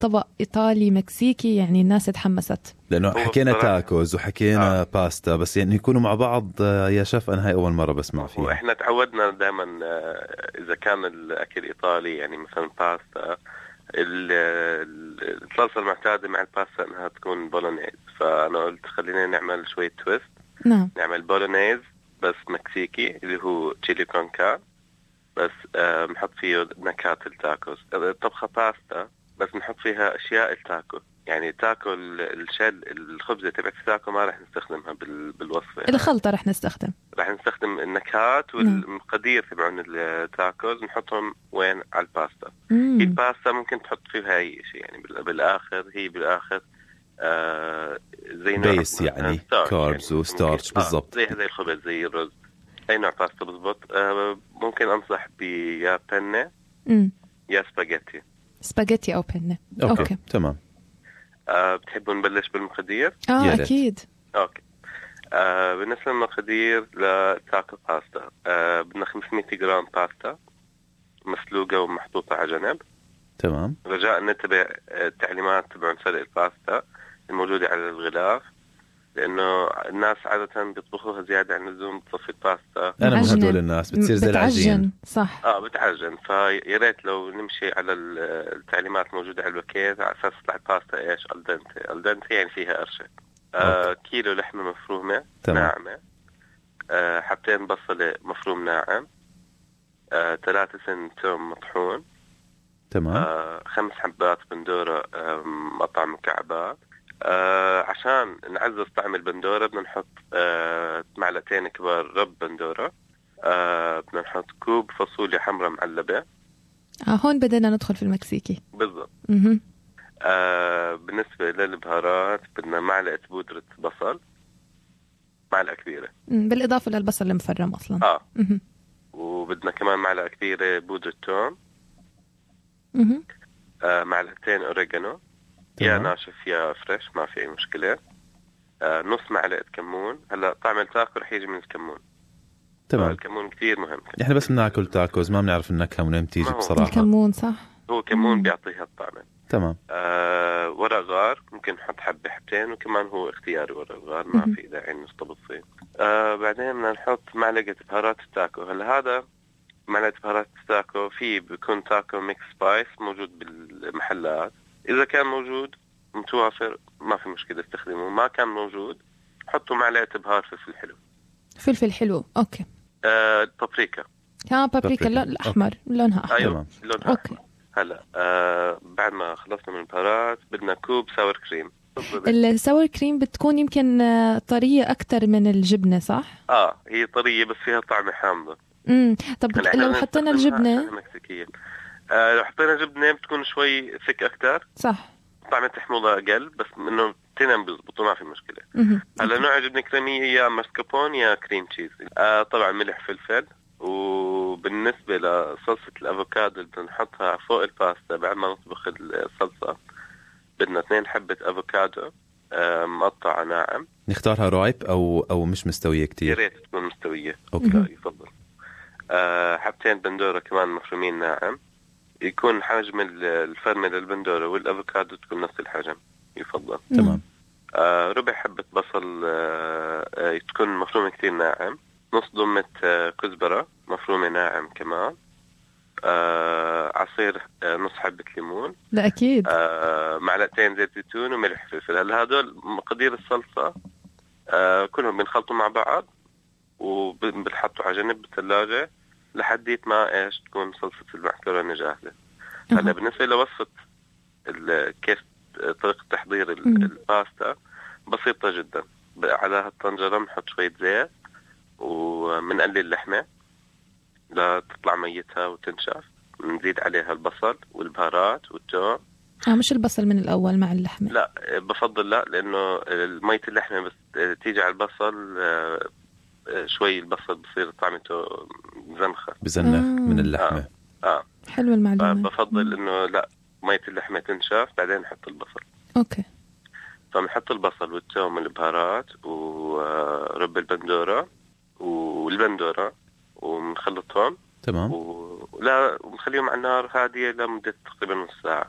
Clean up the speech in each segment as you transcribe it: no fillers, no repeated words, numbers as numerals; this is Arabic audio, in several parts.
طبق إيطالي مكسيكي، يعني الناس تحمست. لأنه حكينا تاكوز وحكينا باستا، بس يعني يكونوا مع بعض يا شيف أنا هاي أول مرة بسمع فيها. وإحنا تعودنا دائما إذا كان الأكل إيطالي يعني مثلا باستا، الصلصة المعتادة مع الباستا أنها تكون بولونيز، فأنا قلت خلينا نعمل شوية تويست. نعم. نعمل بولونيز بس مكسيكي اللي هو تشيلي كون كارن، بس نحط فيه نكهات التاكوز. طبخة باستا بس نحط فيها أشياء التاكو، يعني تاكو الشل الخبزة تبعت التاكو ما رح نستخدمها بالوصفة. الخلطة رح نستخدم النكهات والمقادير تبعون التاكوز نحطهم وين على الباستا. هي الباستا ممكن تحط فيها أي شيء يعني بالآخر، هي بالآخر زي بيس يعني كاربز وستارش بالضبط، زي هذا الخبز زي الرز، أي نوع باستا بالضبط. ممكن أنصح بيا بنة يا سباجيتي أو بنة. أوكي. تمام. بتحبوا نبلش بالمقادير؟ أكيد. أوكي. بالنسبة للمقادير لتاكو باستا، بدنا 500 جرام باستا مسلوقة ومحطوطة على جنب. تمام. رجاء نتبع التعليمات تبعون سلق الباستا الموجودة على الغلاف، لأنه الناس عادة بيطبخوها زيادة عن اللزوم، بتصفي الباستا. أنا من هدول الناس بتصير زي العجين. صح. بتعجن، فياريت لو نمشي على التعليمات الموجودة على الباكيت على أساس تطلع الباستا إيش الدنتي يعني فيها قرشة. كيلو لحمة مفرومة ناعمة، حبتين بصلة مفروم ناعم، 3 سن توم مطحون. تمام. 5 حبات بندورة مقطع مكعبات. عشان نعزز طعم البندورة بدنا نحط 2 معلقتين كبار رب بندورة. بدنا نحط كوب فاصوليا حمراء معلبة. هون بدنا ندخل في المكسيكي بالضبط. بالنسبة للبهارات بدنا معلقة بودرة بصل، معلقة كبيرة، بالإضافة للبصل المفرم أصلا. وبدنا كمان معلقة كبيرة بودرة توم. معلقتين أوريغانو، يا ناشف يا فريش ما في أي مشكلة. نص معلقة كمون. هلا طعم التاكو رح يجي من الكمون. تمام. الكمون كتير مهم. احنا بس بناكل تاكوز ما بنعرف النكهة منين بتيجي بصراحة. الكمون صح، هو كمون بيعطيها الطعم. تمام. ورق غار ممكن نحط حبتين، وكمان هو اختياري ورق غار ما في داعي نستبط فيه. بعدين بدنا نحط معلقة بهارات التاكو. هلا هذا معلقة بهارات التاكو في بيكون تاكو ميكس سبايس موجود بالمحلات، إذا كان موجود متوافر ما في مشكلة استخدمه، ما كان موجود حطوا معلقة بهار فلفل حلو. أوكي. بابريكا. بابريكا اللون الأحمر، لونها أحمر. أيوة لونها أوكي. هلا بعد ما خلصنا من البهارات بدنا كوب ساور كريم. الساور كريم بتكون يمكن طرية أكتر من الجبنة صح؟ هي طرية بس فيها طعم حامضة. طب لو حطينا الجبنة مكسيكية، لو حطينا جبنة بتكون شوي ثك أكتر. صح. طعم الحموضة أقل، بس إنه تنم بيزبطوا ما في مشكلة. هلا نوع جبنة كريمية يا ماسكابون يا كريم تشيز. طبعا ملح فلفل. وبالنسبة لصلصة الأفوكادو اللي بنحطها فوق الباستا بعد ما نطبخ الصلصة، بدنا 2 حبة أفوكادو مقطعة ناعم. نختارها رايب أو مش مستوية كتير؟ يا ريت تكون مستوية. أوكي. يفضل. حبتين بندورة كمان مفرومين ناعم، يكون حجم الفرمة للبندورة والأفوكادو تكون نفس الحجم يفضل. تمام. ربع حبة بصل تكون مفرومة كتير ناعم. نص ضمة كزبرة مفرومة ناعم كمان. عصير نص حبة ليمون. لا أكيد. معلقتين زيت زيتون وملح فلفل. هلا هدول مقادير الصلصة كلهم بنخلطوا مع بعض وبنحطوا على جنب بالثلاجة لحديت ما تكون صلصة المعكرونة جاهزة. هلا بالنسبة لوصفة كيف طريقة تحضير الباستا بسيطة جدا. على هالطنجرة بنحط شوية زيت ومنقلي اللحمة لا تطلع ميتها وتنشف. نزيد عليها البصل والبهارات والثوم. مش البصل من الأول مع اللحمة؟ لا بفضل لا، لأنه مية اللحمة بس تيجي على البصل شوي البصل بصير طعمته بزنخ من اللحمة. حلو المعلومة. بفضل إنه لا مية اللحمة تنشف بعدين نحط البصل. أوكي. فبنحط البصل والثوم والبهارات ورب البندورة والبندورة ومنخلطهم. تمام. ولا ونخليهم على النار هادية لمدة تقريبا نص ساعة.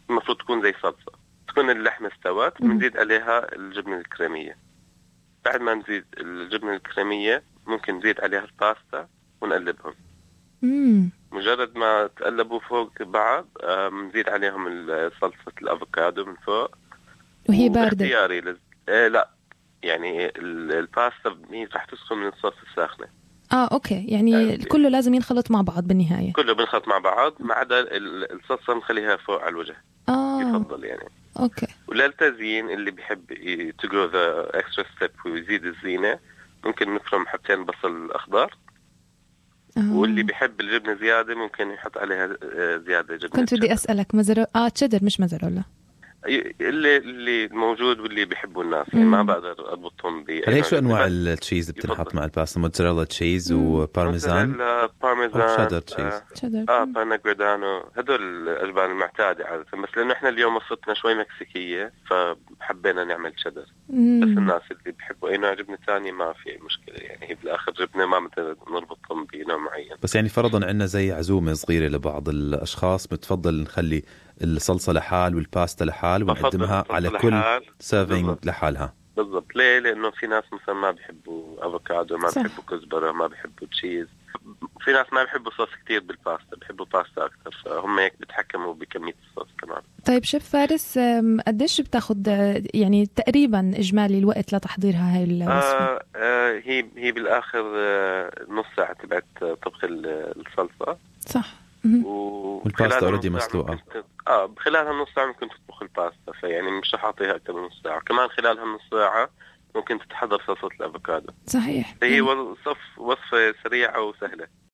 المفروض تكون زي صلصة. تكون اللحمة استوت بنزيد عليها الجبنة الكريمية. بعد ما نزيد الجبنة الكريمية ممكن نزيد عليها الباستا ونقلبهم. مجرد ما تقلبوا فوق بعض نزيد عليهم صلصة الأفوكادو من فوق وهي باردة. لا يعني الباستا هي راح تسخن من الصوص الساخنة. اوكي، يعني كله لازم ينخلط مع بعض بالنهاية. كله بنخلط مع بعض ما عدا الصلصة نخليها فوق على الوجه. يفضل يعني. اوكي. وللتزيين اللي بيحب to go the extra step ويزيد الزينة ممكن نفرم حبتين بصل أخضر. واللي بيحب الجبنة زيادة ممكن يحط عليها زيادة جبنة. كنت بدي أسألك تشيدر مش موزاريلا. اللي موجود واللي بيحبوا الناس يعني ما بقدر أضبطهم هل شو أنواع التشيز بتنحط مع الباستا؟ موزاريلا تشيز وبارميزان شيدر تشيز بارناغريدانو. هذول الأجبان المعتادة عادة، بس لأنه إحنا اليوم وصفتنا شوي مكسيكية فحبينا نعمل شيدر. بس الناس اللي بيحبوا أي نوع جبنة تانية ما في أي مشكلة يعني. هي بالآخر جبنة ما نربطهم بنوع معين. بس يعني فرضا عندنا زي عزومة صغيرة لبعض الأشخاص بتفضل نخلي الصلصة لحال والباستا لحال ونقدمها على كل سيرفينج لحالها. بالضبط. ليه؟ لأنه في ناس مثلا ما بيحبوا أفوكادو، ما بيحبوا كزبرة، ما بيحبوا تشيز. في ناس ما بيحبوا صوص كتير بالباستا، بيحبوا باستا أكتر، فهم هيك بيتحكموا بكمية الصوص كمان. طيب شيف فارس، قديش بتاخد يعني تقريبا إجمالي الوقت لتحضير هاي الوصفة؟ هي بالآخر نص ساعة تبعت طبخ الصلصة. صح. والباستا اوريدي مسلوقة. بخلال هالنص ساعة ممكن تطبخ الباستا، فيعني مش رح أعطيها أكثر من نص ساعة. كمان خلال هالنص ساعة ممكن تتحضر صلصة الأفوكادو. صحيح. هي وصفة سريعة وسهلة.